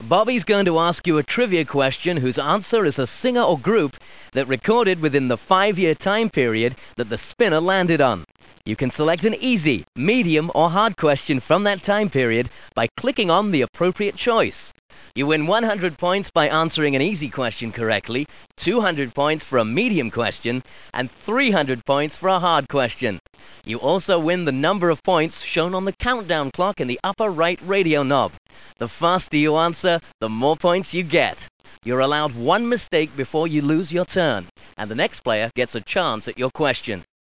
Bobby's going to ask you a trivia question whose answer is a singer or group that recorded within the 5-year time period that the spinner landed on. You can select an easy, medium, or hard question from that time period by clicking on the appropriate choice. You win 100 points by answering an easy question correctly, 200 points for a medium question, and 300 points for a hard question. You also win the number of points shown on the countdown clock in the upper right radio knob. The faster you answer, the more points you get. You're allowed one mistake before you lose your turn, and the next player gets a chance at your question.